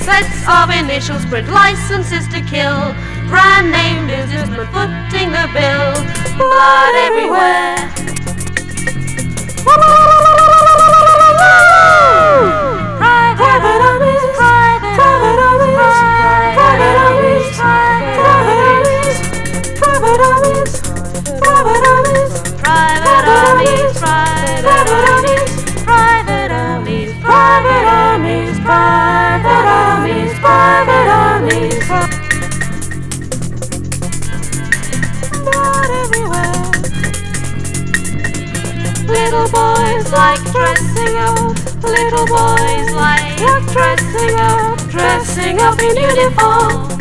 sets of initials, print licenses to kill. Brand name businessmen footing the bill. Blood everywhere. Private armies, private armies, private armies, private armies, private armies, private armies, private armies, private armies, private armies, private armies, private armies, private armies, blood everywhere. Little boys like dressing up. Little boys like dressing up in uniform.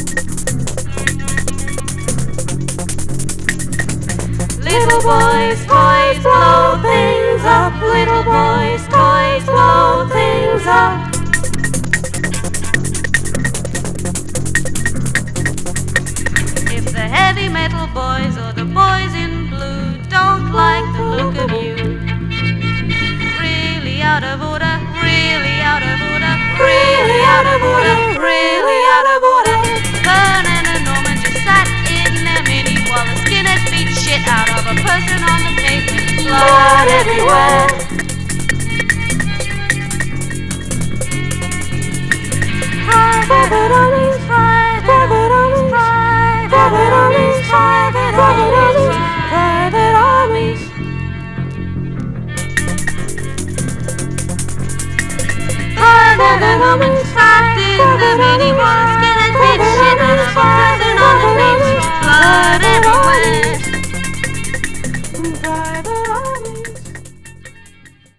Little boys' toys blow things up. Little boys' toys blow things up. If the heavy metal boys or the boys in blue don't like the look of you, really out of order, really out of order, really out of order, really out of order. Vernon and Norman just sat in their mini while the skinheads beat shit out of a person on the pavement. Blood everywhere.